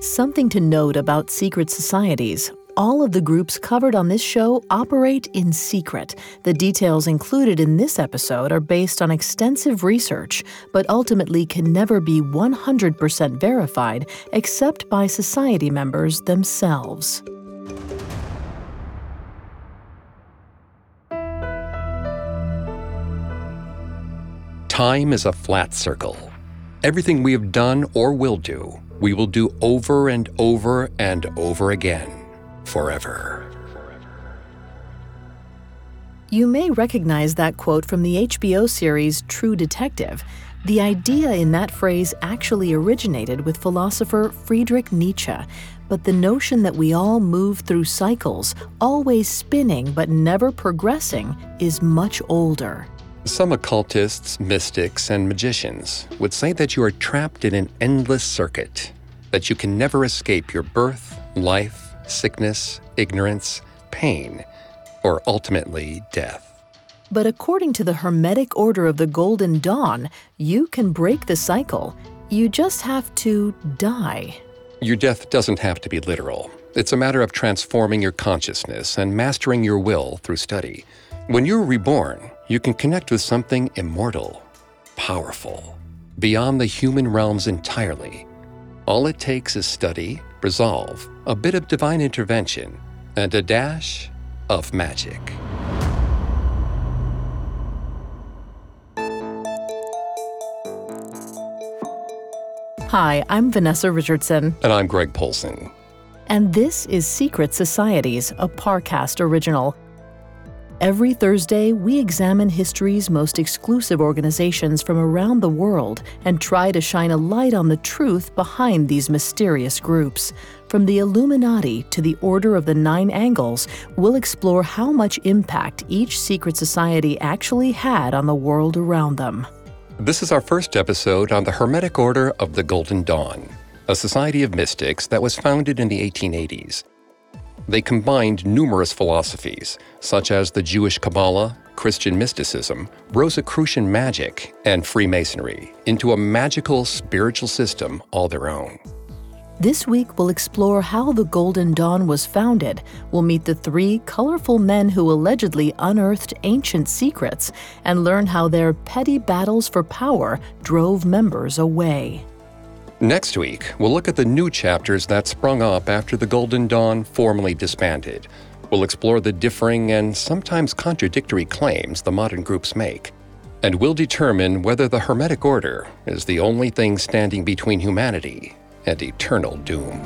Something to note about secret societies. All of the groups covered on this show operate in secret. The details included in this episode are based on extensive research, but ultimately can never be 100% verified except by society members themselves. Time is a flat circle. Everything we have done or will do, we will do over and over and over again, forever. You may recognize that quote from the HBO series True Detective. The idea in that phrase actually originated with philosopher Friedrich Nietzsche, but the notion that we all move through cycles, always spinning but never progressing, is much older. Some occultists, mystics, and magicians would say that you are trapped in an endless circuit, that you can never escape your birth, life, sickness, ignorance, pain, or ultimately death. But according to the Hermetic Order of the Golden Dawn, you can break the cycle. You just have to die. Your death doesn't have to be literal. It's a matter of transforming your consciousness and mastering your will through study. When you're reborn, you can connect with something immortal, powerful, beyond the human realms entirely. All it takes is study, resolve, a bit of divine intervention, and a dash of magic. Hi, I'm Vanessa Richardson. And I'm Greg Polson. And this is Secret Societies, a Parcast original. Every Thursday, we examine history's most exclusive organizations from around the world and try to shine a light on the truth behind these mysterious groups. From the Illuminati to the Order of the Nine Angles, we'll explore how much impact each secret society actually had on the world around them. This is our first episode on the Hermetic Order of the Golden Dawn, a society of mystics that was founded in the 1880s. They combined numerous philosophies, such as the Jewish Kabbalah, Christian mysticism, Rosicrucian magic, and Freemasonry, into a magical spiritual system all their own. This week, we'll explore how the Golden Dawn was founded. We'll meet the three colorful men who allegedly unearthed ancient secrets and learn how their petty battles for power drove members away. Next week, we'll look at the new chapters that sprung up after the Golden Dawn formally disbanded. We'll explore the differing and sometimes contradictory claims the modern groups make. And we'll determine whether the Hermetic Order is the only thing standing between humanity and eternal doom.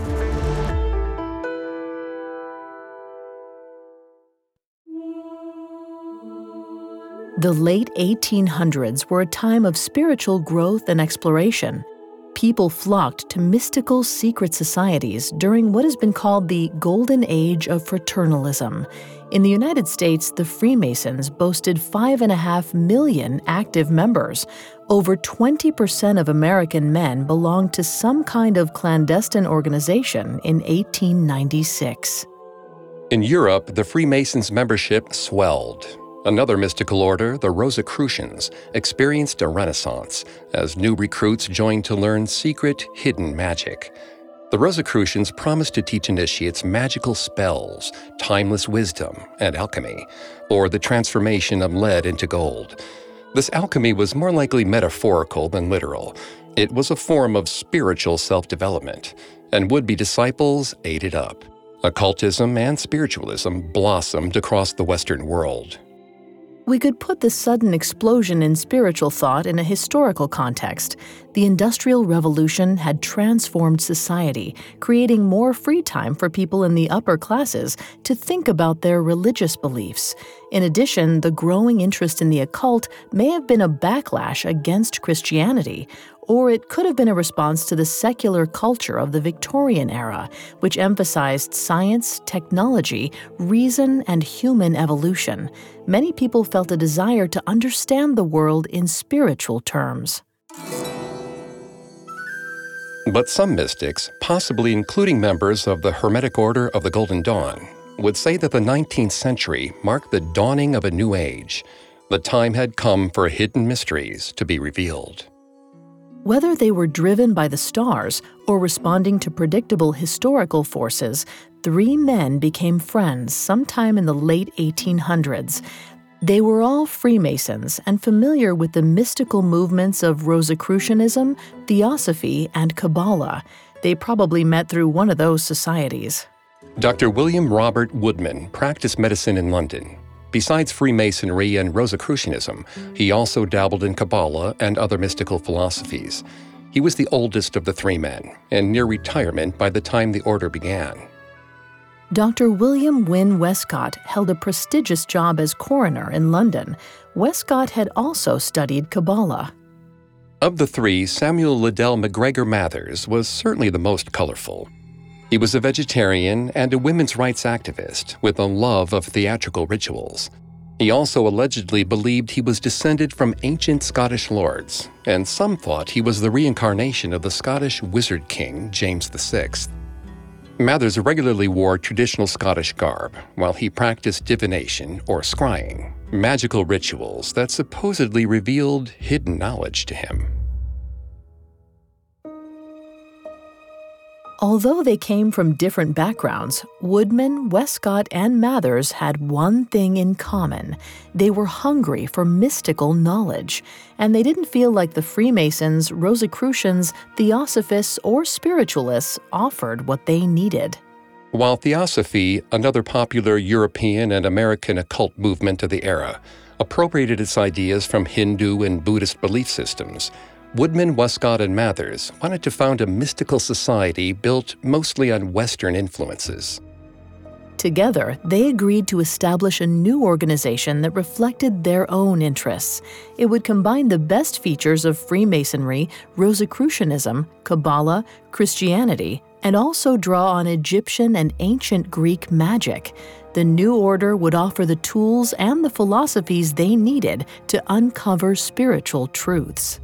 The late 1800s were a time of spiritual growth and exploration. People flocked to mystical secret societies during what has been called the Golden Age of Fraternalism. In the United States, the Freemasons boasted 5.5 million active members. Over 20% of American men belonged to some kind of clandestine organization in 1896. In Europe, the Freemasons' membership swelled. Another mystical order, the Rosicrucians, experienced a renaissance as new recruits joined to learn secret, hidden magic. The Rosicrucians promised to teach initiates magical spells, timeless wisdom, and alchemy, or the transformation of lead into gold. This alchemy was more likely metaphorical than literal. It was a form of spiritual self-development, and would-be disciples ate it up. Occultism and spiritualism blossomed across the Western world. We could put the sudden explosion in spiritual thought in a historical context. The Industrial Revolution had transformed society, creating more free time for people in the upper classes to think about their religious beliefs. In addition, the growing interest in the occult may have been a backlash against Christianity, or it could have been a response to the secular culture of the Victorian era, which emphasized science, technology, reason, and human evolution. Many people felt a desire to understand the world in spiritual terms. But some mystics, possibly including members of the Hermetic Order of the Golden Dawn, would say that the 19th century marked the dawning of a new age. The time had come for hidden mysteries to be revealed. Whether they were driven by the stars or responding to predictable historical forces, three men became friends sometime in the late 1800s. They were all Freemasons and familiar with the mystical movements of Rosicrucianism, Theosophy, and Kabbalah. They probably met through one of those societies. Dr. William Robert Woodman practiced medicine in London. Besides Freemasonry and Rosicrucianism, he also dabbled in Kabbalah and other mystical philosophies. He was the oldest of the three men and near retirement by the time the order began. Dr. William Wynne Westcott held a prestigious job as coroner in London. Westcott had also studied Kabbalah. Of the three, Samuel Liddell McGregor Mathers was certainly the most colorful. He was a vegetarian and a women's rights activist with a love of theatrical rituals. He also allegedly believed he was descended from ancient Scottish lords, and some thought he was the reincarnation of the Scottish wizard king, James VI. Mathers regularly wore traditional Scottish garb while he practiced divination or scrying, magical rituals that supposedly revealed hidden knowledge to him. Although they came from different backgrounds, Woodman, Westcott, and Mathers had one thing in common. They were hungry for mystical knowledge, and they didn't feel like the Freemasons, Rosicrucians, Theosophists, or Spiritualists offered what they needed. While Theosophy, another popular European and American occult movement of the era, appropriated its ideas from Hindu and Buddhist belief systems, Woodman, Westcott, and Mathers wanted to found a mystical society built mostly on Western influences. Together, they agreed to establish a new organization that reflected their own interests. It would combine the best features of Freemasonry, Rosicrucianism, Kabbalah, Christianity, and also draw on Egyptian and ancient Greek magic. The new order would offer the tools and the philosophies they needed to uncover spiritual truths.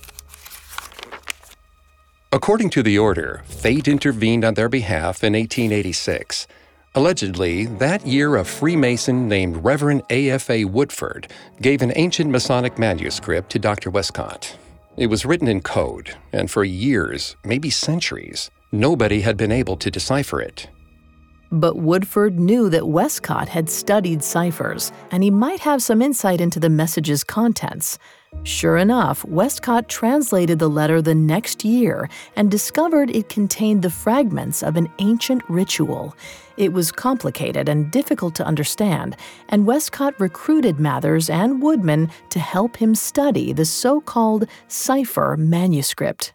According to the order, fate intervened on their behalf in 1886. Allegedly, that year a Freemason named Reverend A.F.A. Woodford gave an ancient Masonic manuscript to Dr. Westcott. It was written in code, and for years, maybe centuries, nobody had been able to decipher it. But Woodford knew that Westcott had studied ciphers, and he might have some insight into the message's contents. Sure enough, Westcott translated the letter the next year and discovered it contained the fragments of an ancient ritual. It was complicated and difficult to understand, and Westcott recruited Mathers and Woodman to help him study the so-called cipher manuscript.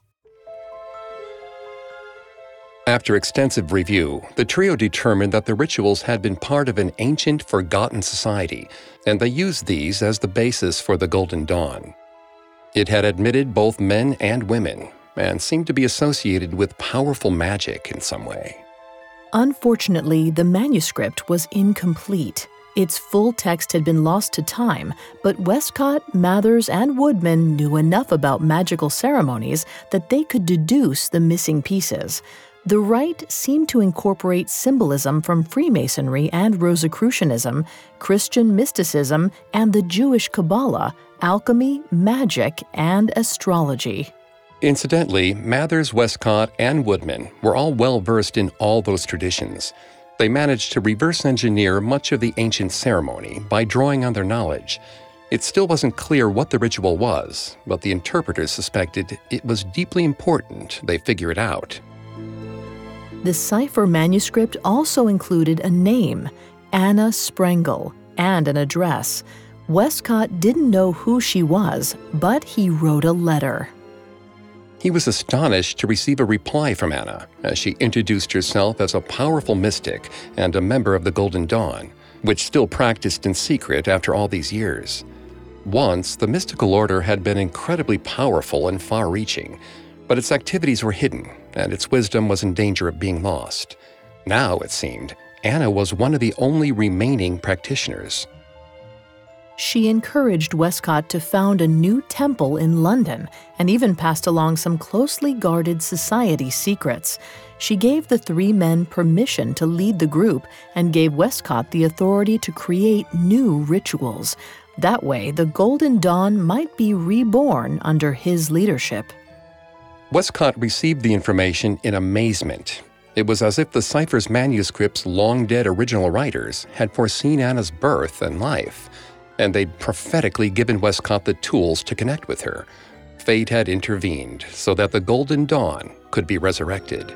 After extensive review, the trio determined that the rituals had been part of an ancient, forgotten society, and they used these as the basis for the Golden Dawn. It had admitted both men and women, and seemed to be associated with powerful magic in some way. Unfortunately, the manuscript was incomplete. Its full text had been lost to time, but Westcott, Mathers, and Woodman knew enough about magical ceremonies that they could deduce the missing pieces. The rite seemed to incorporate symbolism from Freemasonry and Rosicrucianism, Christian mysticism, and the Jewish Kabbalah, alchemy, magic, and astrology. Incidentally, Mathers, Westcott, and Woodman were all well-versed in all those traditions. They managed to reverse engineer much of the ancient ceremony by drawing on their knowledge. It still wasn't clear what the ritual was, but the interpreters suspected it was deeply important they figure it out. The cipher manuscript also included a name, Anna Sprengel, and an address. Westcott didn't know who she was, but he wrote a letter. He was astonished to receive a reply from Anna, as she introduced herself as a powerful mystic and a member of the Golden Dawn, which still practiced in secret after all these years. Once, the mystical order had been incredibly powerful and far-reaching, but its activities were hidden, and its wisdom was in danger of being lost. Now, it seemed, Anna was one of the only remaining practitioners. She encouraged Westcott to found a new temple in London and even passed along some closely guarded society secrets. She gave the three men permission to lead the group and gave Westcott the authority to create new rituals. That way, the Golden Dawn might be reborn under his leadership. Westcott received the information in amazement. It was as if the cipher's manuscript's long-dead original writers had foreseen Anna's birth and life, and they'd prophetically given Westcott the tools to connect with her. Fate had intervened so that the Golden Dawn could be resurrected.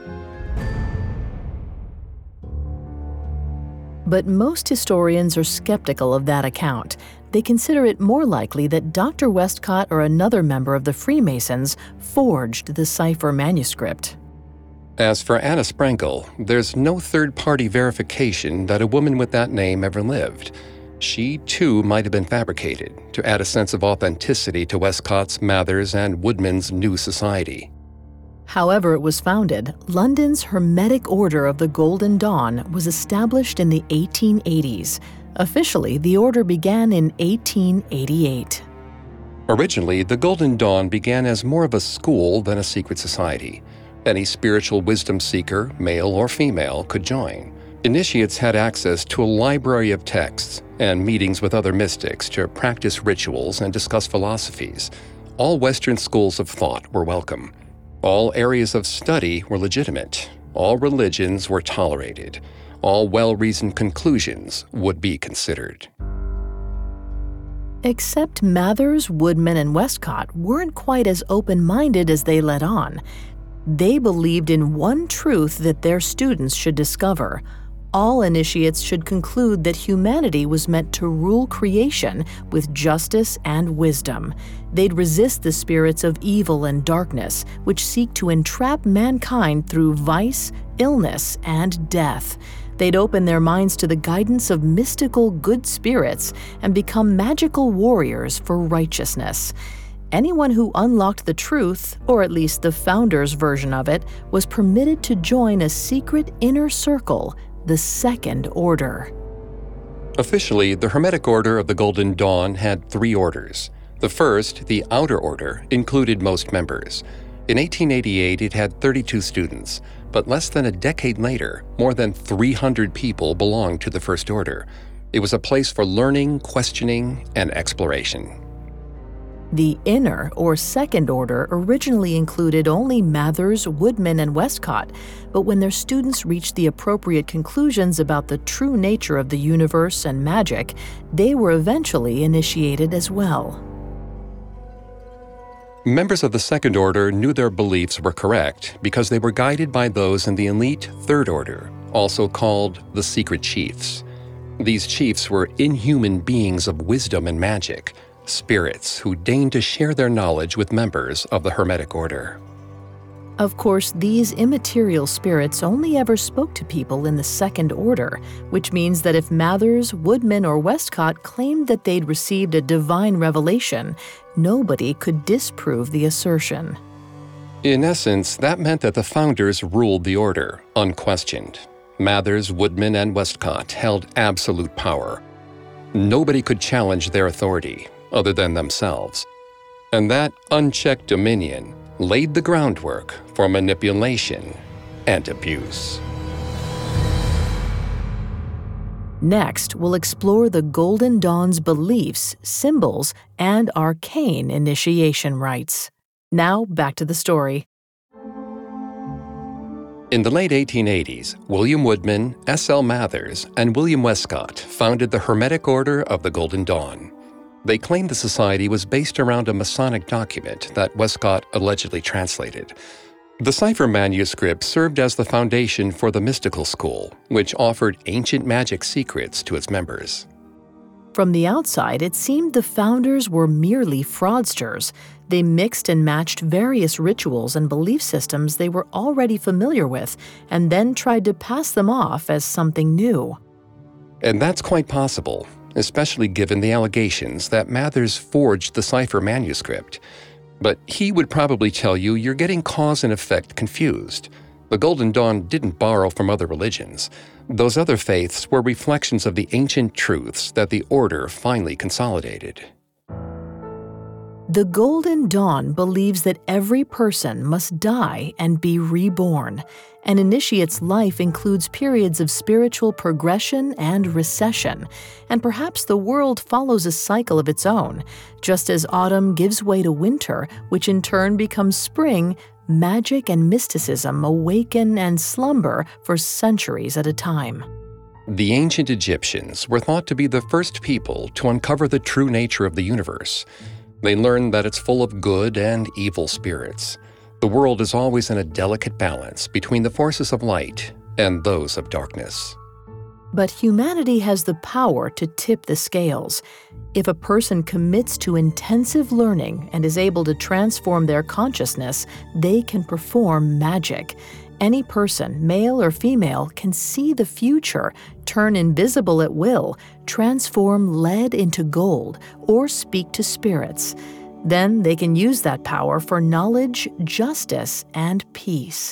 But most historians are skeptical of that account. They consider it more likely that Dr. Westcott or another member of the Freemasons forged the cipher manuscript. As for Anna Sprengel, there's no third-party verification that a woman with that name ever lived. She, too, might have been fabricated to add a sense of authenticity to Westcott's, Mather's, and Woodman's new society. However it was founded, London's Hermetic Order of the Golden Dawn was established in the 1880s. Officially, the order began in 1888. Originally, the Golden Dawn began as more of a school than a secret society. Any spiritual wisdom seeker, male or female, could join. Initiates had access to a library of texts and meetings with other mystics to practice rituals and discuss philosophies. All Western schools of thought were welcome. All areas of study were legitimate. All religions were tolerated. All well-reasoned conclusions would be considered. Except Mathers, Woodman, and Westcott weren't quite as open-minded as they let on. They believed in one truth that their students should discover. All initiates should conclude that humanity was meant to rule creation with justice and wisdom. They'd resist the spirits of evil and darkness, which seek to entrap mankind through vice, illness, and death. They'd open their minds to the guidance of mystical good spirits and become magical warriors for righteousness. Anyone who unlocked the truth, or at least the founders' version of it, was permitted to join a secret inner circle, the Second Order. Officially, the Hermetic Order of the Golden Dawn had 3 orders. The first, the Outer Order, included most members. In 1888, it had 32 students, but less than a decade later, more than 300 people belonged to the First Order. It was a place for learning, questioning, and exploration. The Inner, or Second Order, originally included only Mathers, Woodman, and Westcott, but when their students reached the appropriate conclusions about the true nature of the universe and magic, they were eventually initiated as well. Members of the Second Order knew their beliefs were correct because they were guided by those in the elite Third Order, also called the Secret Chiefs. These chiefs were inhuman beings of wisdom and magic, spirits who deigned to share their knowledge with members of the Hermetic Order. Of course, these immaterial spirits only ever spoke to people in the Second Order, which means that if Mathers, Woodman, or Westcott claimed that they'd received a divine revelation, nobody could disprove the assertion. In essence, that meant that the founders ruled the order, unquestioned. Mathers, Woodman, and Westcott held absolute power. Nobody could challenge their authority, other than themselves. And that unchecked dominion laid the groundwork for manipulation and abuse. Next, we'll explore the Golden Dawn's beliefs, symbols, and arcane initiation rites. Now, back to the story. In the late 1880s, William Woodman, S.L. Mathers, and William Westcott founded the Hermetic Order of the Golden Dawn. They claimed the society was based around a Masonic document that Westcott allegedly translated. The cipher manuscript served as the foundation for the mystical school, which offered ancient magic secrets to its members. From the outside, it seemed the founders were merely fraudsters. They mixed and matched various rituals and belief systems they were already familiar with, and then tried to pass them off as something new. And that's quite possible, especially given the allegations that Mathers forged the cipher manuscript. But he would probably tell you you're getting cause and effect confused. The Golden Dawn didn't borrow from other religions. Those other faiths were reflections of the ancient truths that the order finally consolidated. The Golden Dawn believes that every person must die and be reborn. An initiate's life includes periods of spiritual progression and recession, and perhaps the world follows a cycle of its own. Just as autumn gives way to winter, which in turn becomes spring, magic and mysticism awaken and slumber for centuries at a time. The ancient Egyptians were thought to be the first people to uncover the true nature of the universe. They learned that it's full of good and evil spirits. The world is always in a delicate balance between the forces of light and those of darkness. But humanity has the power to tip the scales. If a person commits to intensive learning and is able to transform their consciousness, they can perform magic. Any person, male or female, can see the future, turn invisible at will, transform lead into gold, or speak to spirits. Then they can use that power for knowledge, justice, and peace.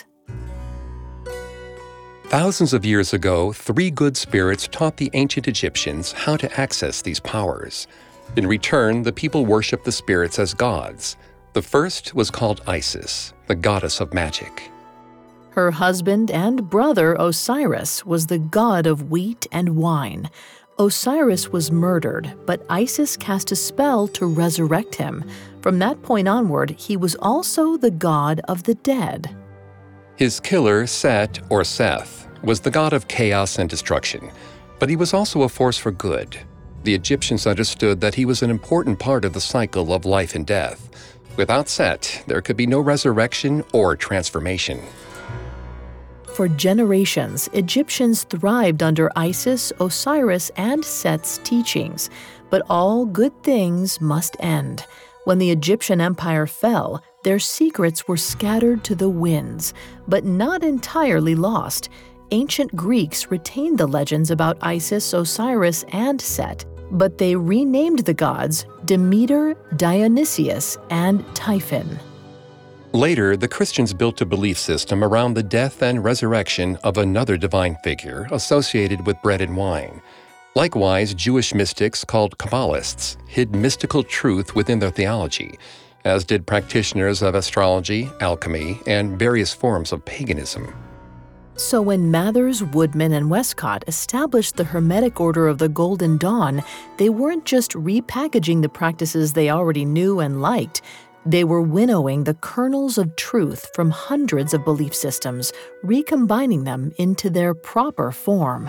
Thousands of years ago, 3 good spirits taught the ancient Egyptians how to access these powers. In return, the people worshiped the spirits as gods. The first was called Isis, the goddess of magic. Her husband and brother Osiris was the god of wheat and wine. Osiris was murdered, but Isis cast a spell to resurrect him. From that point onward, he was also the god of the dead. His killer, Set, or Seth, was the god of chaos and destruction, but he was also a force for good. The Egyptians understood that he was an important part of the cycle of life and death. Without Set, there could be no resurrection or transformation. For generations, Egyptians thrived under Isis, Osiris, and Set's teachings. But all good things must end. When the Egyptian empire fell, their secrets were scattered to the winds, but not entirely lost. Ancient Greeks retained the legends about Isis, Osiris, and Set, but they renamed the gods Demeter, Dionysius, and Typhon. Later, the Christians built a belief system around the death and resurrection of another divine figure associated with bread and wine. Likewise, Jewish mystics called Kabbalists hid mystical truth within their theology, as did practitioners of astrology, alchemy, and various forms of paganism. So when Mathers, Woodman, and Westcott established the Hermetic Order of the Golden Dawn, they weren't just repackaging the practices they already knew and liked. They were winnowing the kernels of truth from hundreds of belief systems, recombining them into their proper form.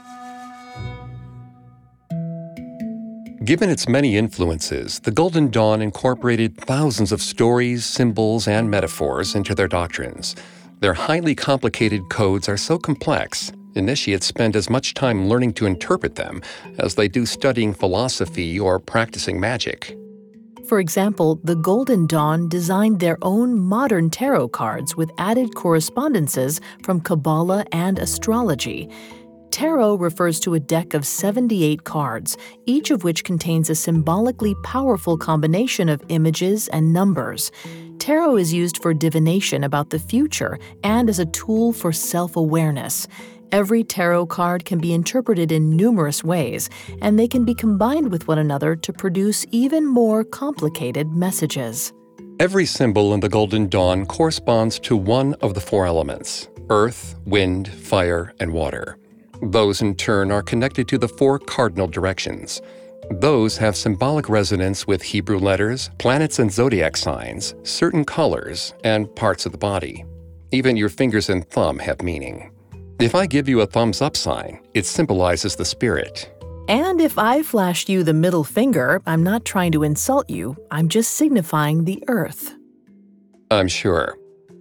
Given its many influences, the Golden Dawn incorporated thousands of stories, symbols, and metaphors into their doctrines. Their highly complicated codes are so complex, initiates spend as much time learning to interpret them as they do studying philosophy or practicing magic. For example, the Golden Dawn designed their own modern tarot cards with added correspondences from Kabbalah and astrology. Tarot refers to a deck of 78 cards, each of which contains a symbolically powerful combination of images and numbers. Tarot is used for divination about the future and as a tool for self-awareness. Every tarot card can be interpreted in numerous ways, and they can be combined with one another to produce even more complicated messages. Every symbol in the Golden Dawn corresponds to one of the 4 elements: earth, wind, fire, and water. Those, in turn, are connected to the 4 cardinal directions. Those have symbolic resonance with Hebrew letters, planets and zodiac signs, certain colors, and parts of the body. Even your fingers and thumb have meaning. If I give you a thumbs-up sign, it symbolizes the spirit. And if I flashed you the middle finger, I'm not trying to insult you, I'm just signifying the earth. I'm sure.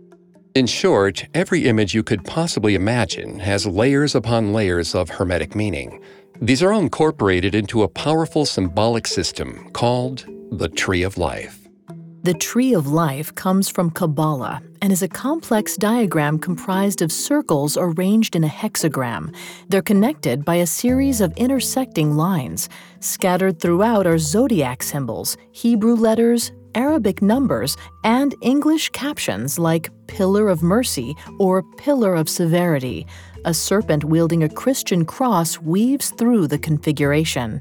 In short, every image you could possibly imagine has layers upon layers of Hermetic meaning. These are all incorporated into a powerful symbolic system called the Tree of Life. The Tree of Life comes from Kabbalah and is a complex diagram comprised of circles arranged in a hexagram. They're connected by a series of intersecting lines. Scattered throughout are zodiac symbols, Hebrew letters, Arabic numbers, and English captions like Pillar of Mercy or Pillar of Severity. A serpent wielding a Christian cross weaves through the configuration.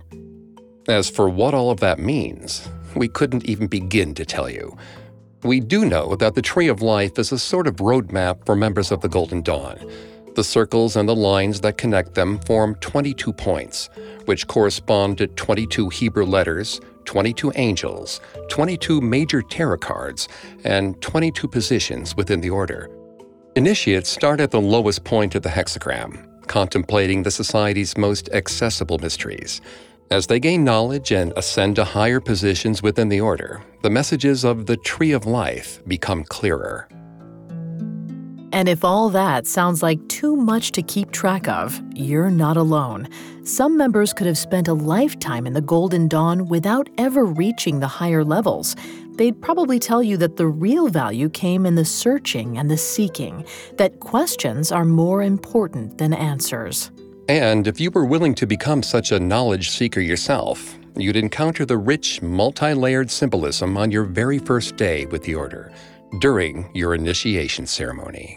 As for what all of that means, we couldn't even begin to tell you. We do know that the Tree of Life is a sort of roadmap for members of the Golden Dawn. The circles and the lines that connect them form 22 points, which correspond to 22 Hebrew letters, 22 angels, 22 major tarot cards, and 22 positions within the order. Initiates start at the lowest point of the hexagram, contemplating the society's most accessible mysteries. As they gain knowledge and ascend to higher positions within the order, the messages of the Tree of Life become clearer. And if all that sounds like too much to keep track of, you're not alone. Some members could have spent a lifetime in the Golden Dawn without ever reaching the higher levels. They'd probably tell you that the real value came in the searching and the seeking, that questions are more important than answers. And if you were willing to become such a knowledge seeker yourself, you'd encounter the rich, multi-layered symbolism on your very first day with the Order, during your initiation ceremony.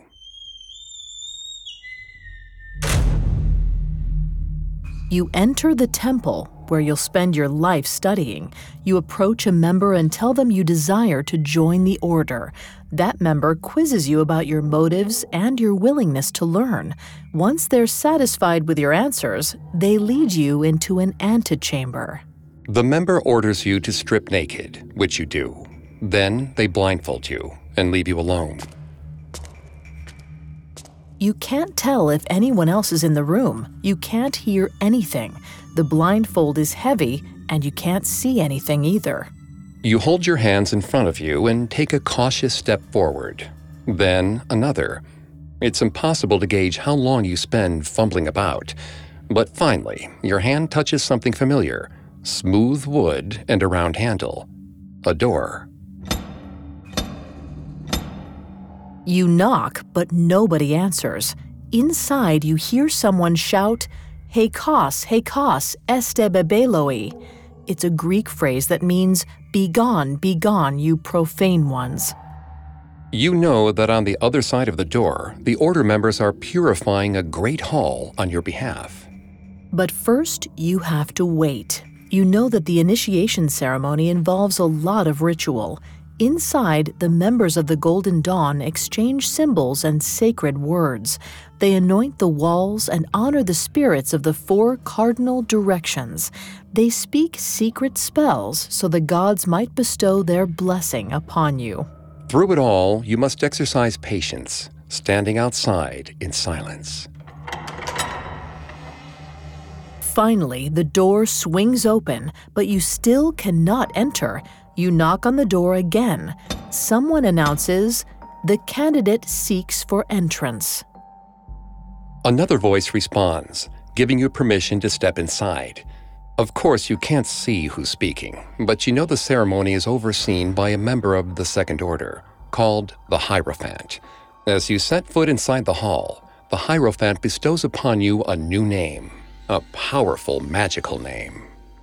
You enter the temple, where you'll spend your life studying. You approach a member and tell them you desire to join the Order. That member quizzes you about your motives and your willingness to learn. Once they're satisfied with your answers, they lead you into an antechamber. The member orders you to strip naked, which you do. Then they blindfold you and leave you alone. You can't tell if anyone else is in the room. You can't hear anything. The blindfold is heavy, and you can't see anything either. You hold your hands in front of you and take a cautious step forward. Then another. It's impossible to gauge how long you spend fumbling about. But finally, your hand touches something familiar. Smooth wood and a round handle. A door. You knock, but nobody answers. Inside, you hear someone shout, "Heikos, Heikos, este bebeloi." It's a Greek phrase that means, "Be gone, you profane ones." You know that on the other side of the door, the Order members are purifying a great hall on your behalf. But first, you have to wait. You know that the initiation ceremony involves a lot of ritual. Inside, the members of the Golden Dawn exchange symbols and sacred words. They anoint the walls and honor the spirits of the 4 cardinal directions. They speak secret spells so the gods might bestow their blessing upon you. Through it all, you must exercise patience, standing outside in silence. Finally, the door swings open, but you still cannot enter. You knock on the door again. Someone announces, "The candidate seeks for entrance." Another voice responds, giving you permission to step inside. Of course, you can't see who's speaking, but you know the ceremony is overseen by a member of the Second Order, called the Hierophant. As you set foot inside the hall, the Hierophant bestows upon you a new name, a powerful magical name.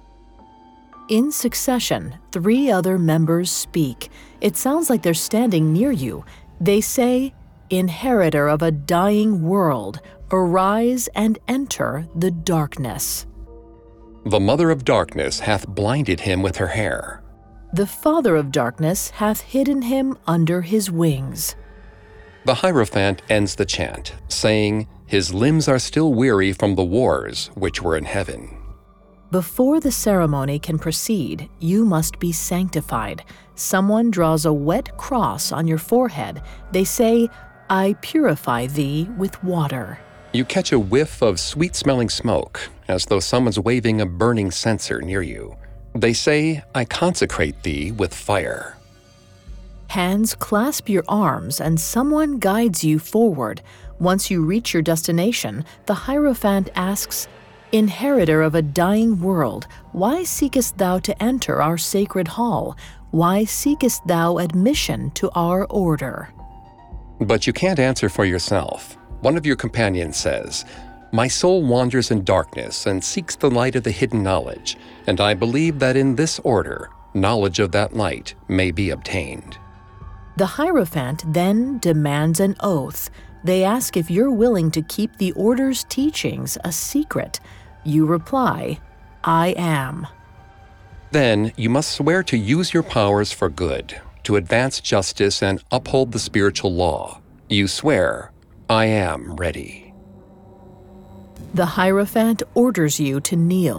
In succession, 3 other members speak. It sounds like they're standing near you. They say, "Inheritor of a dying world, arise and enter the darkness." The Mother of Darkness hath blinded him with her hair. The Father of Darkness hath hidden him under his wings. The Hierophant ends the chant, saying, "His limbs are still weary from the wars which were in heaven." Before the ceremony can proceed, you must be sanctified. Someone draws a wet cross on your forehead. They say, "I purify thee with water." You catch a whiff of sweet-smelling smoke, as though someone's waving a burning censer near you. They say, "I consecrate thee with fire." Hands clasp your arms and someone guides you forward. Once you reach your destination, the Hierophant asks, "Inheritor of a dying world, why seekest thou to enter our sacred hall? Why seekest thou admission to our order?" But you can't answer for yourself. One of your companions says, "My soul wanders in darkness and seeks the light of the hidden knowledge, and I believe that in this order, knowledge of that light may be obtained." The Hierophant then demands an oath. They ask if you're willing to keep the order's teachings a secret. You reply, "I am." Then you must swear to use your powers for good, to advance justice and uphold the spiritual law. You swear, "I am ready." The Hierophant orders you to kneel.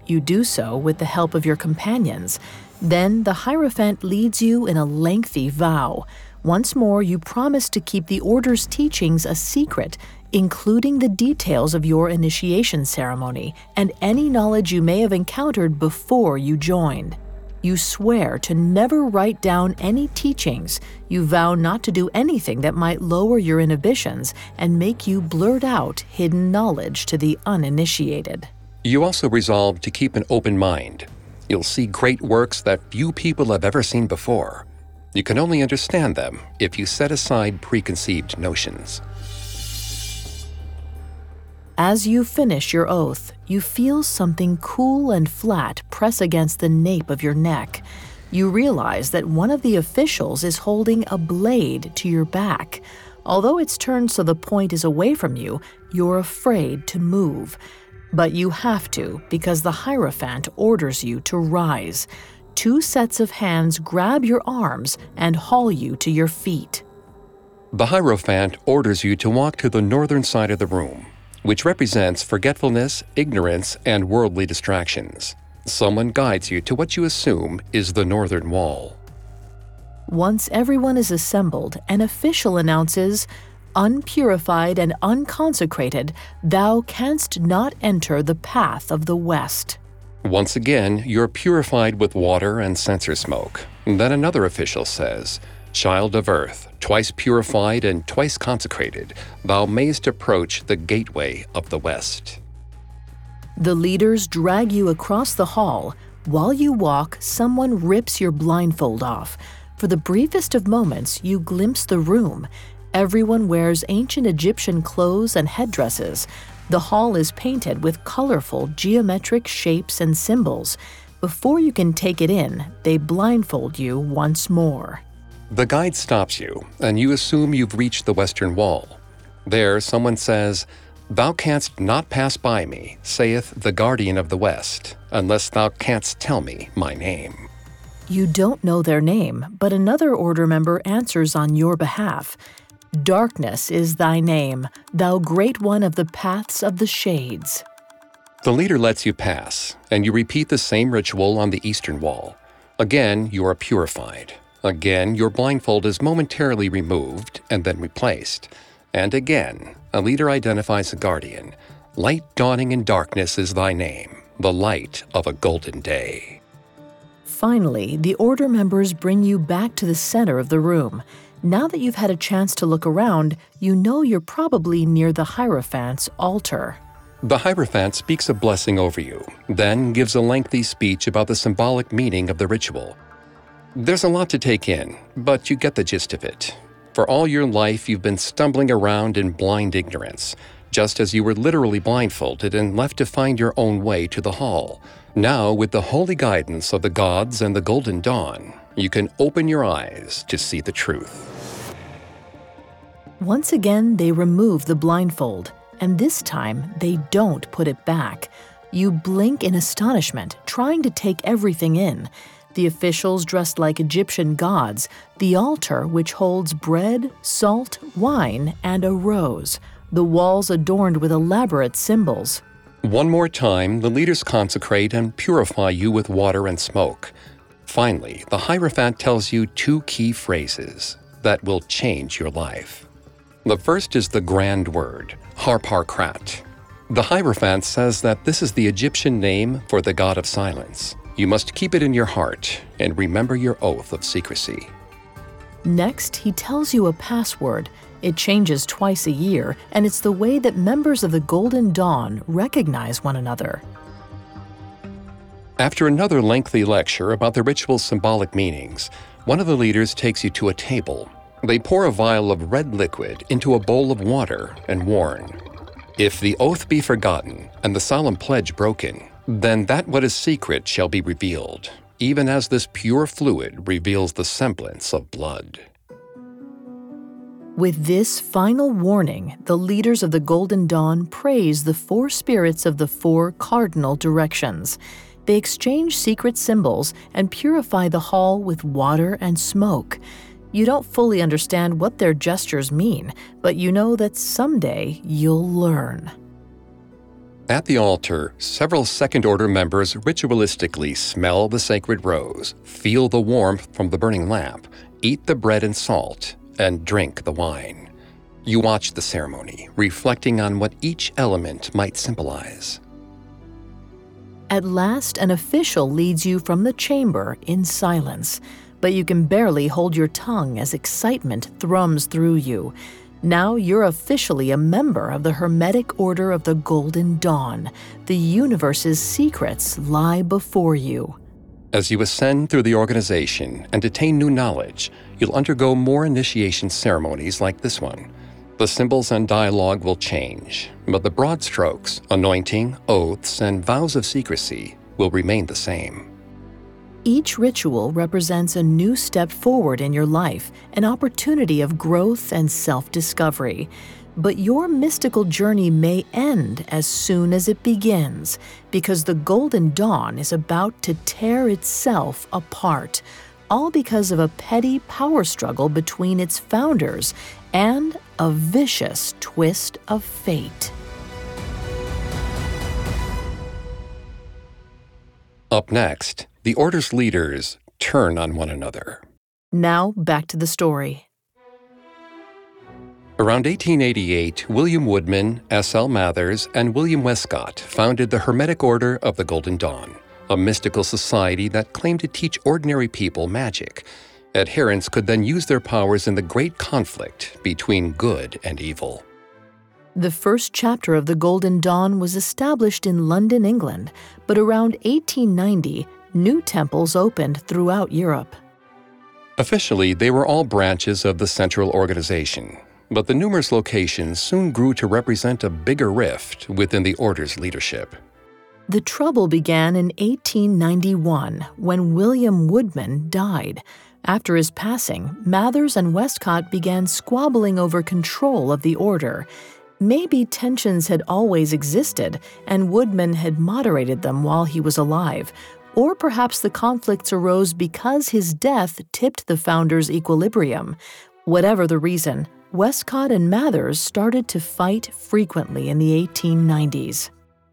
You do so with the help of your companions. Then the Hierophant leads you in a lengthy vow. Once more, you promise to keep the Order's teachings a secret, including the details of your initiation ceremony and any knowledge you may have encountered before you joined. You swear to never write down any teachings. You vow not to do anything that might lower your inhibitions and make you blurt out hidden knowledge to the uninitiated. You also resolve to keep an open mind. You'll see great works that few people have ever seen before. You can only understand them if you set aside preconceived notions. As you finish your oath, you feel something cool and flat press against the nape of your neck. You realize that one of the officials is holding a blade to your back. Although it's turned so the point is away from you, you're afraid to move. But you have to, because the Hierophant orders you to rise. 2 sets of hands grab your arms and haul you to your feet. The Hierophant orders you to walk to the northern side of the room, which represents forgetfulness, ignorance, and worldly distractions. Someone guides you to what you assume is the northern wall. Once everyone is assembled, an official announces, "Unpurified and unconsecrated, thou canst not enter the path of the West." Once again, you're purified with water and censer smoke. Then another official says, "Child of earth, twice purified and twice consecrated, thou mayst approach the gateway of the West." The leaders drag you across the hall. While you walk, someone rips your blindfold off. For the briefest of moments, you glimpse the room. Everyone wears ancient Egyptian clothes and headdresses. The hall is painted with colorful geometric shapes and symbols. Before you can take it in, they blindfold you once more. The guide stops you, and you assume you've reached the western wall. There, someone says, "Thou canst not pass by me, saith the guardian of the West, unless thou canst tell me my name." You don't know their name, but another order member answers on your behalf. "Darkness is thy name, thou great one of the paths of the shades." The leader lets you pass, and you repeat the same ritual on the eastern wall. Again, you are purified. Again, your blindfold is momentarily removed and then replaced. And again, a leader identifies a guardian. "Light dawning in darkness is thy name, the light of a golden day." Finally, the order members bring you back to the center of the room. Now that you've had a chance to look around, you know you're probably near the Hierophant's altar. The Hierophant speaks a blessing over you, then gives a lengthy speech about the symbolic meaning of the ritual. There's a lot to take in, but you get the gist of it. For all your life, you've been stumbling around in blind ignorance, just as you were literally blindfolded and left to find your own way to the hall. Now, with the holy guidance of the gods and the Golden Dawn, you can open your eyes to see the truth. Once again, they remove the blindfold, and this time they don't put it back. You blink in astonishment, trying to take everything in. The officials dressed like Egyptian gods, the altar which holds bread, salt, wine, and a rose, the walls adorned with elaborate symbols. One more time, the leaders consecrate and purify you with water and smoke. Finally, the Hierophant tells you 2 key phrases that will change your life. The first is the grand word, Harparkrat. The Hierophant says that this is the Egyptian name for the god of silence. You must keep it in your heart and remember your oath of secrecy. Next, he tells you a password. It changes twice a year, and it's the way that members of the Golden Dawn recognize one another. After another lengthy lecture about the ritual's symbolic meanings, one of the leaders takes you to a table. They pour a vial of red liquid into a bowl of water and warn, "If the oath be forgotten and the solemn pledge broken, then that what is secret shall be revealed, even as this pure fluid reveals the semblance of blood." With this final warning, the leaders of the Golden Dawn praise the 4 spirits of the 4 cardinal directions. They exchange secret symbols and purify the hall with water and smoke. You don't fully understand what their gestures mean, but you know that someday you'll learn. At the altar, several Second Order members ritualistically smell the sacred rose, feel the warmth from the burning lamp, eat the bread and salt, and drink the wine. You watch the ceremony, reflecting on what each element might symbolize. At last, an official leads you from the chamber in silence, but you can barely hold your tongue as excitement thrums through you. Now you're officially a member of the Hermetic Order of the Golden Dawn. The universe's secrets lie before you. As you ascend through the organization and attain new knowledge, you'll undergo more initiation ceremonies like this one. The symbols and dialogue will change, but the broad strokes, anointing, oaths, and vows of secrecy will remain the same. Each ritual represents a new step forward in your life, an opportunity of growth and self-discovery. But your mystical journey may end as soon as it begins, because the Golden Dawn is about to tear itself apart, all because of a petty power struggle between its founders and a vicious twist of fate. Up next, the Order's leaders turn on one another. Now, back to the story. Around 1888, William Woodman, S.L. Mathers, and William Westcott founded the Hermetic Order of the Golden Dawn, a mystical society that claimed to teach ordinary people magic. Adherents could then use their powers in the great conflict between good and evil. The first chapter of the Golden Dawn was established in London, England, but around 1890, new temples opened throughout Europe. Officially, they were all branches of the central organization, but the numerous locations soon grew to represent a bigger rift within the Order's leadership. The trouble began in 1891 when William Woodman died. After his passing, Mathers and Westcott began squabbling over control of the Order. Maybe tensions had always existed, and Woodman had moderated them while he was alive. Or perhaps the conflicts arose because his death tipped the founders' equilibrium. Whatever the reason, Westcott and Mathers started to fight frequently in the 1890s.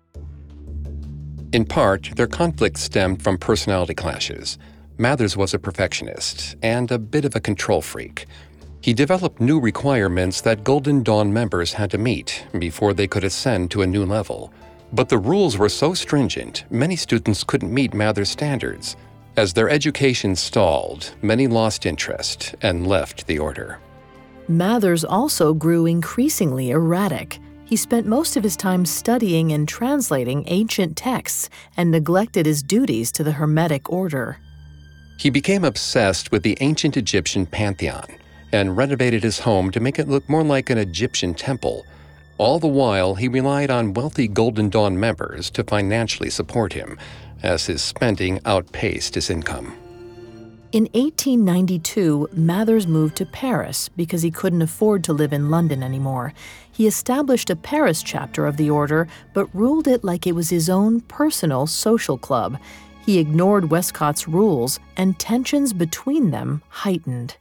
In part, their conflict stemmed from personality clashes. Mathers was a perfectionist and a bit of a control freak. He developed new requirements that Golden Dawn members had to meet before they could ascend to a new level. But the rules were so stringent, many students couldn't meet Mathers' standards. As their education stalled, many lost interest and left the Order. Mathers also grew increasingly erratic. He spent most of his time studying and translating ancient texts and neglected his duties to the Hermetic Order. He became obsessed with the ancient Egyptian pantheon and renovated his home to make it look more like an Egyptian temple. All the while, he relied on wealthy Golden Dawn members to financially support him, as his spending outpaced his income. In 1892, Mathers moved to Paris because he couldn't afford to live in London anymore. He established a Paris chapter of the Order, but ruled it like it was his own personal social club. He ignored Westcott's rules, and tensions between them heightened.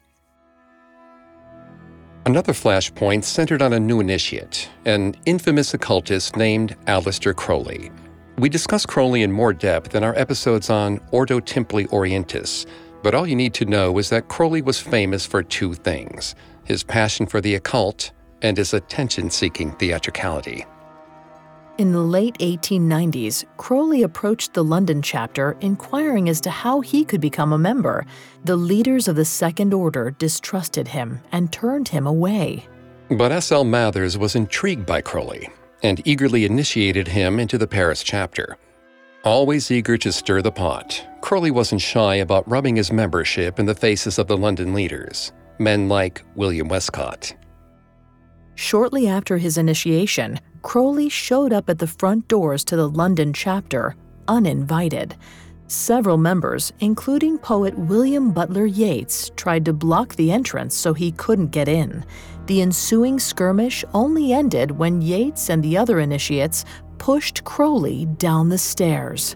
Another flashpoint centered on a new initiate, an infamous occultist named Aleister Crowley. We discuss Crowley in more depth in our episodes on Ordo Templi Orientis, but all you need to know is that Crowley was famous for two things: his passion for the occult and his attention-seeking theatricality. In the late 1890s, Crowley approached the London chapter inquiring as to how he could become a member. The leaders of the Second Order distrusted him and turned him away. But S.L. Mathers was intrigued by Crowley and eagerly initiated him into the Paris chapter. Always eager to stir the pot, Crowley wasn't shy about rubbing his membership in the faces of the London leaders, men like William Westcott. Shortly after his initiation, Crowley showed up at the front doors to the London chapter, uninvited. Several members, including poet William Butler Yeats, tried to block the entrance so he couldn't get in. The ensuing skirmish only ended when Yeats and the other initiates pushed Crowley down the stairs.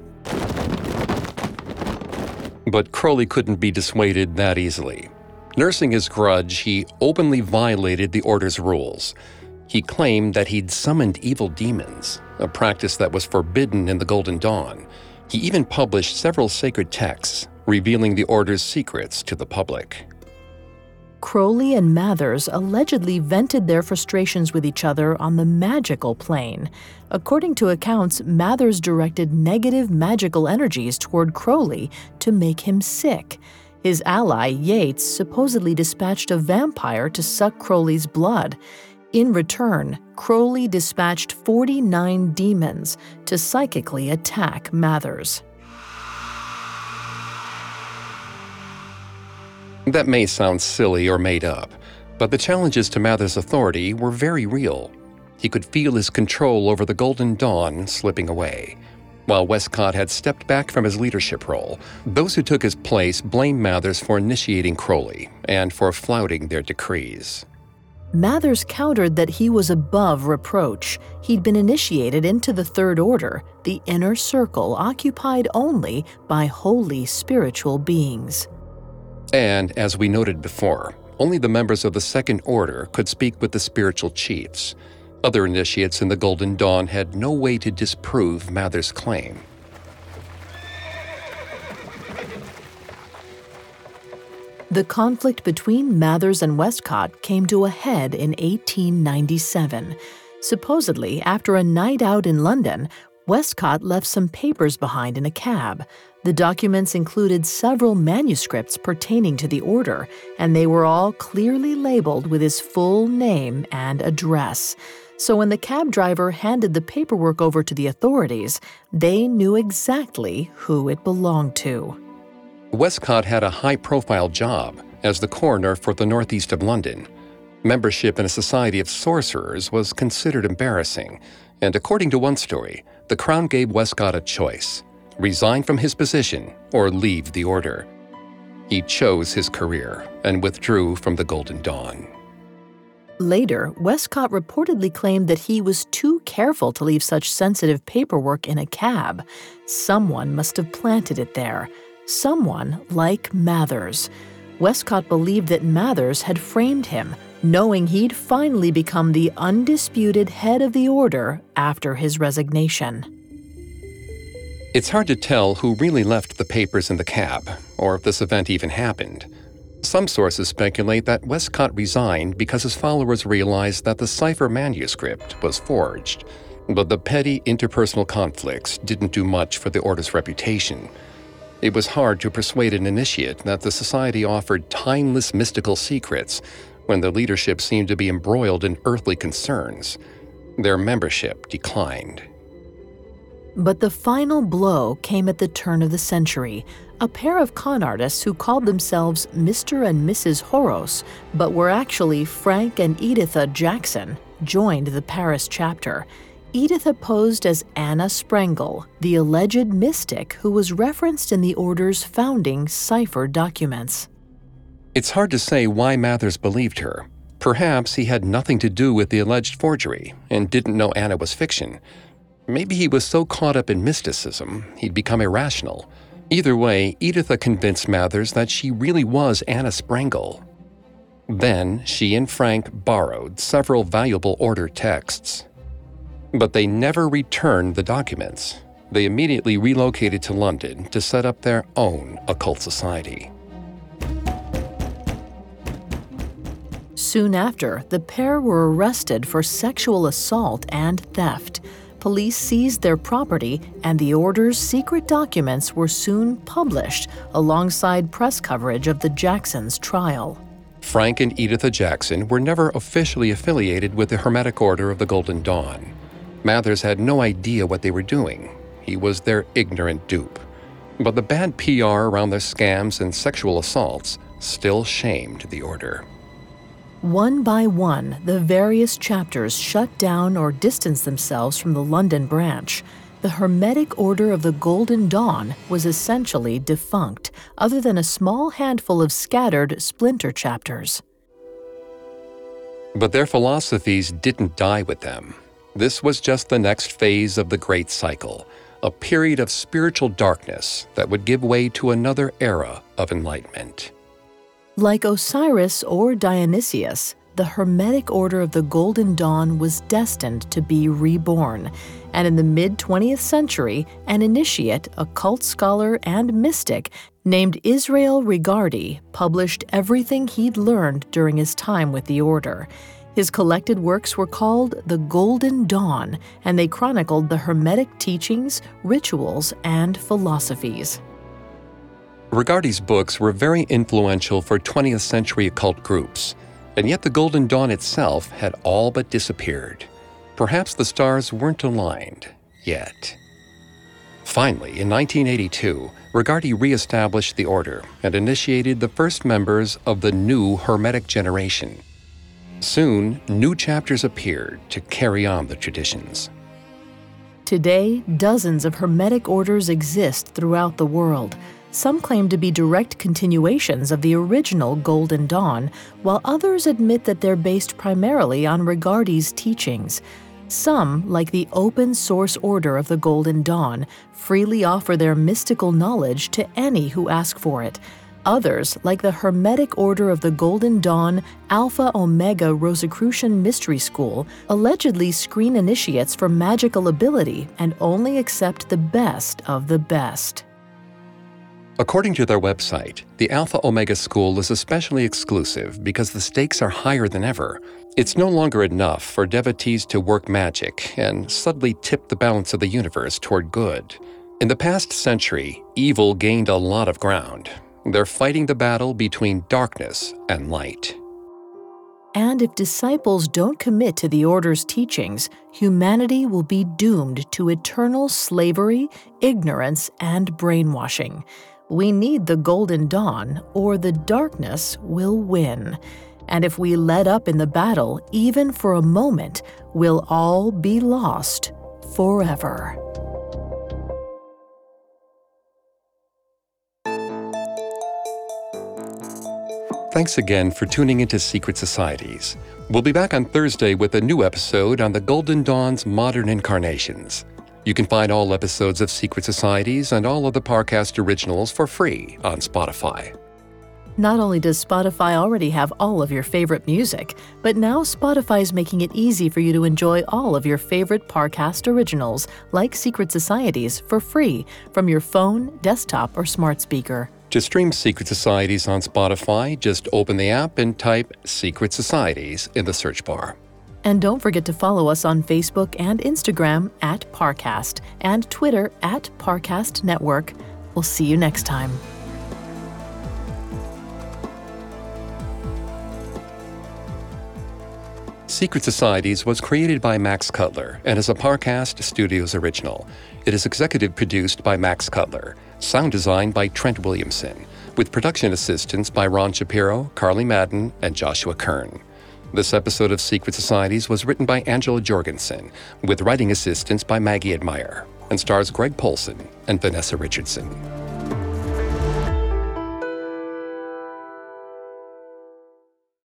But Crowley couldn't be dissuaded that easily. Nursing his grudge, he openly violated the Order's rules. He claimed that he'd summoned evil demons, a practice that was forbidden in the Golden Dawn. He even published several sacred texts, revealing the Order's secrets to the public. Crowley and Mathers allegedly vented their frustrations with each other on the magical plane. According to accounts, Mathers directed negative magical energies toward Crowley to make him sick. His ally, Yates, supposedly dispatched a vampire to suck Crowley's blood. In return, Crowley dispatched 49 demons to psychically attack Mathers. That may sound silly or made up, but the challenges to Mathers' authority were very real. He could feel his control over the Golden Dawn slipping away. While Westcott had stepped back from his leadership role, those who took his place blamed Mathers for initiating Crowley and for flouting their decrees. Mathers countered that he was above reproach. He'd been initiated into the Third Order, the inner circle occupied only by holy spiritual beings. And, as we noted before, only the members of the Second Order could speak with the spiritual chiefs. Other initiates in the Golden Dawn had no way to disprove Mathers' claim. The conflict between Mathers and Westcott came to a head in 1897. Supposedly, after a night out in London, Westcott left some papers behind in a cab. The documents included several manuscripts pertaining to the order, and they were all clearly labeled with his full name and address. So when the cab driver handed the paperwork over to the authorities, they knew exactly who it belonged to. Westcott had a high-profile job as the coroner for the northeast of London. Membership in a society of sorcerers was considered embarrassing, and according to one story, the Crown gave Westcott a choice: resign from his position or leave the order. He chose his career and withdrew from the Golden Dawn. Later, Westcott reportedly claimed that he was too careful to leave such sensitive paperwork in a cab. Someone must have planted it there. Someone like Mathers. Westcott believed that Mathers had framed him, knowing he'd finally become the undisputed head of the order after his resignation. It's hard to tell who really left the papers in the cab, or if this event even happened. Some sources speculate that Westcott resigned because his followers realized that the cipher manuscript was forged, but the petty interpersonal conflicts didn't do much for the order's reputation. It was hard to persuade an initiate that the society offered timeless mystical secrets when the leadership seemed to be embroiled in earthly concerns. Their membership declined. But the final blow came at the turn of the century. A pair of con artists who called themselves Mr. and Mrs. Horos, but were actually Frank and Editha Jackson, joined the Paris chapter. Editha posed as Anna Sprengel, the alleged mystic who was referenced in the order's founding cipher documents. It's hard to say why Mathers believed her. Perhaps he had nothing to do with the alleged forgery and didn't know Anna was fiction. Maybe he was so caught up in mysticism, he'd become irrational. Either way, Editha convinced Mathers that she really was Anna Sprengel. Then, she and Frank borrowed several valuable order texts. But they never returned the documents. They immediately relocated to London to set up their own occult society. Soon after, the pair were arrested for sexual assault and theft. Police seized their property, and the order's secret documents were soon published alongside press coverage of the Jacksons' trial. Frank and Editha Jackson were never officially affiliated with the Hermetic Order of the Golden Dawn. Mathers had no idea what they were doing. He was their ignorant dupe. But the bad PR around their scams and sexual assaults still shamed the order. One by one, the various chapters shut down or distanced themselves from the London branch. The Hermetic Order of the Golden Dawn was essentially defunct, other than a small handful of scattered splinter chapters. But their philosophies didn't die with them. This was just the next phase of the Great Cycle, a period of spiritual darkness that would give way to another era of enlightenment. Like Osiris or Dionysius, the Hermetic Order of the Golden Dawn was destined to be reborn. And in the mid-20th century, an initiate, occult scholar, and mystic named Israel Regardie published everything he'd learned during his time with the order. His collected works were called The Golden Dawn, and they chronicled the Hermetic teachings, rituals, and philosophies. Regardie's books were very influential for 20th century occult groups, and yet the Golden Dawn itself had all but disappeared. Perhaps the stars weren't aligned yet. Finally, in 1982, Regardie re-established the order and initiated the first members of the new Hermetic generation. Soon, new chapters appeared to carry on the traditions. Today, dozens of Hermetic orders exist throughout the world. Some claim to be direct continuations of the original Golden Dawn, while others admit that they're based primarily on Regardie's teachings. Some, like the Open Source Order of the Golden Dawn, freely offer their mystical knowledge to any who ask for it. Others, like the Hermetic Order of the Golden Dawn Alpha Omega Rosicrucian Mystery School, allegedly screen initiates for magical ability and only accept the best of the best. According to their website, the Alpha Omega School is especially exclusive because the stakes are higher than ever. It's no longer enough for devotees to work magic and subtly tip the balance of the universe toward good. In the past century, evil gained a lot of ground. They're fighting the battle between darkness and light. And if disciples don't commit to the Order's teachings, humanity will be doomed to eternal slavery, ignorance, and brainwashing. We need the Golden Dawn, or the darkness will win. And if we let up in the battle, even for a moment, we'll all be lost forever. Thanks again for tuning into Secret Societies. We'll be back on Thursday with a new episode on the Golden Dawn's modern incarnations. You can find all episodes of Secret Societies and all of the Parcast originals for free on Spotify. Not only does Spotify already have all of your favorite music, but now Spotify is making it easy for you to enjoy all of your favorite Parcast originals, like Secret Societies, for free from your phone, desktop, or smart speaker. To stream Secret Societies on Spotify, just open the app and type Secret Societies in the search bar. And don't forget to follow us on Facebook and Instagram at Parcast and Twitter at Parcast Network. We'll see you next time. Secret Societies was created by Max Cutler and is a Parcast Studios original. It is executive produced by Max Cutler, sound designed by Trent Williamson, with production assistance by Ron Shapiro, Carly Madden, and Joshua Kern. This episode of Secret Societies was written by Angela Jorgensen, with writing assistance by Maggie Admire, and stars Greg Polson and Vanessa Richardson.